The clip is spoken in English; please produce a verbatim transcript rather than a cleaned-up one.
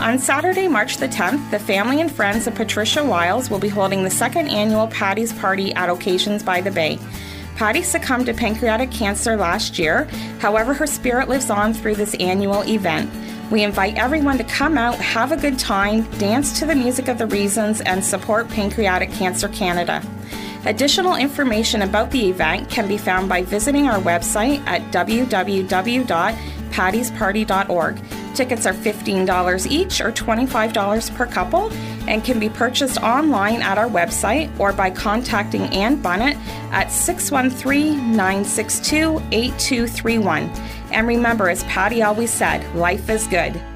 On Saturday, March the tenth, the family and friends of Patricia Wiles will be holding the second annual Patty's Party at Occasions by the Bay. Patty succumbed to pancreatic cancer last year. However, her spirit lives on through this annual event. We invite everyone to come out, have a good time, dance to the music of the Reasons, and support Pancreatic Cancer Canada. Additional information about the event can be found by visiting our website at w w w dot pattys party dot org. Tickets are fifteen dollars each or twenty-five dollars per couple and can be purchased online at our website or by contacting Ann Bunnett at six one three, nine six two, eight two three one. And remember, as Patty always said, life is good.